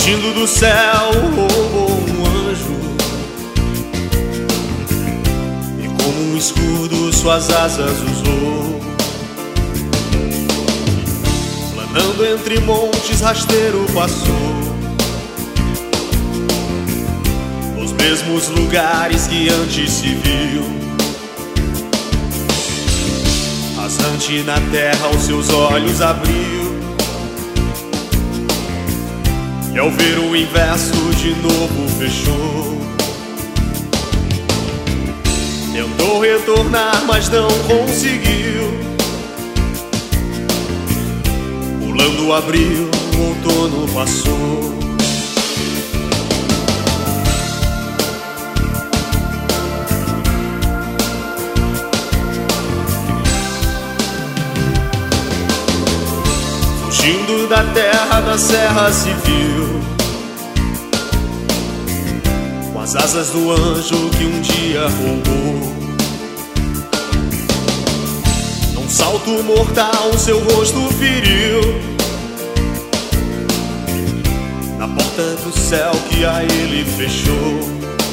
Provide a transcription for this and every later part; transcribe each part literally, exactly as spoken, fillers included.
Fugindo do céu roubou um anjo, e como um escudo suas asas usou. Planando entre montes rasteiro passou, nos mesmos lugares que antes se viu. Rasante na terra os seus olhos abriu, e ao ver o inverso de novo fechou. Tentou retornar, mas não conseguiu. Pulando o abril, o outono passou. Fugindo da terra, da serra se viu, com as asas do anjo que um dia roubou. Num salto mortal seu rosto feriu, na porta do céu que a ele fechou.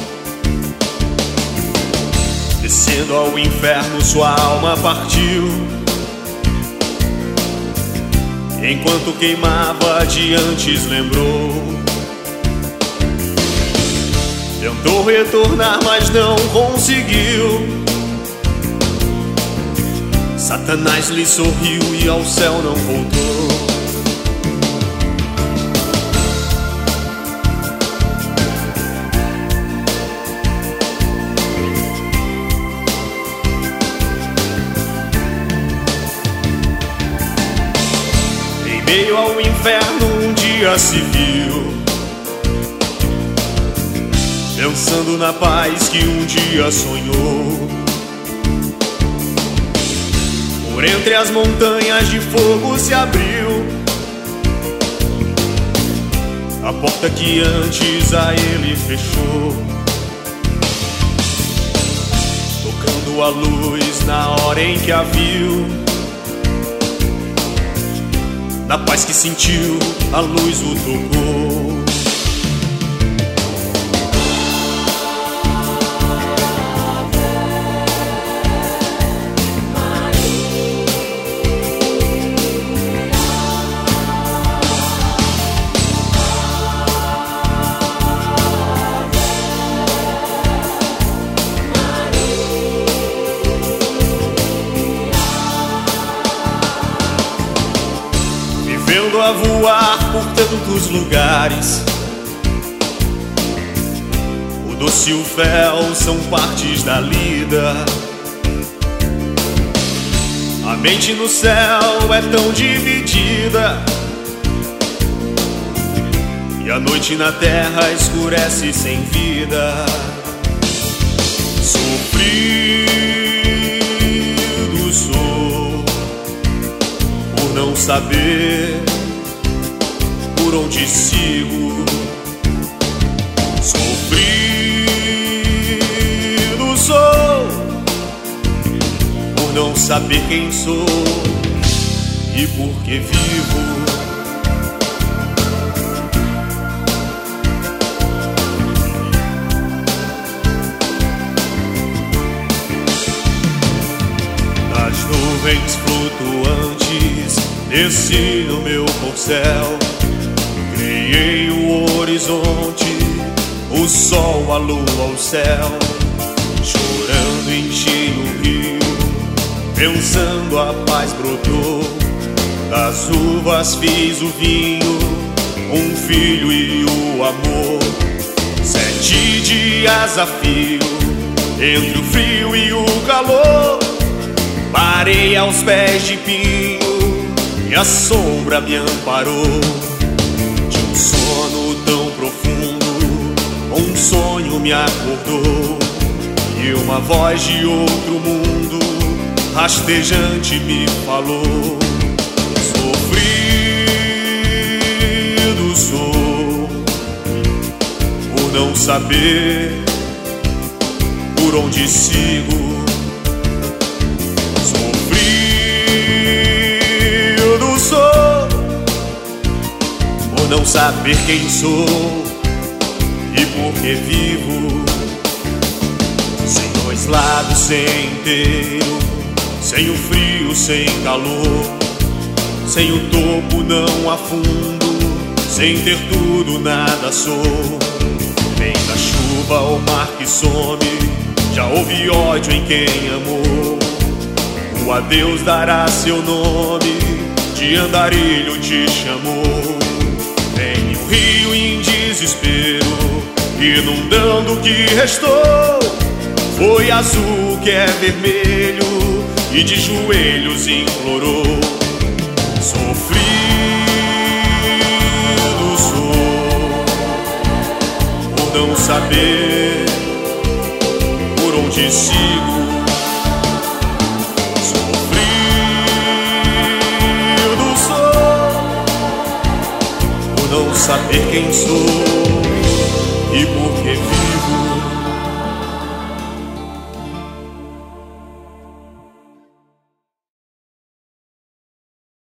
Descendo ao inferno sua alma partiu, enquanto queimava de antes lembrou. Tentou retornar, mas não conseguiu. Satanás lhe sorriu e ao céu não voltou. Em meio ao inferno um dia se viu, pensando na paz que um dia sonhou. Por entre as montanhas de fogo se abriu a porta que antes a ele fechou, tocando a luz na hora em que a viu. Na paz que sentiu, a luz o tocou. Vendo a voar por tantos lugares, o doce e o fel são partes da lida. A mente no céu é tão dividida, e a noite na terra escurece sem vida. Sofrido sou por não saber por onde sigo. Sofrido sou por não saber quem sou e por que vivo. Nas nuvens flutuantes desci no meu corcel, criei o horizonte, o sol, a lua, o céu. Chorando enchi o rio, pensando a paz brotou. Das uvas fiz o vinho, um filho e o amor. Sete dias a fio, entre o frio e o calor. Parei aos pés de pinho e a sombra me amparou. De um sono tão profundo, um sonho me acordou, e uma voz de outro mundo rastejante me falou. Sofrido sou por não saber por onde sigo. Sofrido sou por por não saber quem sou e por que vivo. Sem dois lados, sem inteiro, sem o frio, sem calor, sem o topo, não há fundo, sem ter tudo, nada sou. Vem da chuva ou mar que some, já houve ódio em quem amou. O adeus dará seu nome, de andarilho te chamou. Vem um rio em desespero, inundando o que restou. Foi azul que é vermelho, e de joelhos implorou. Sofrido sou, por não saber por onde sigo. Sofrido sou, por não saber quem sou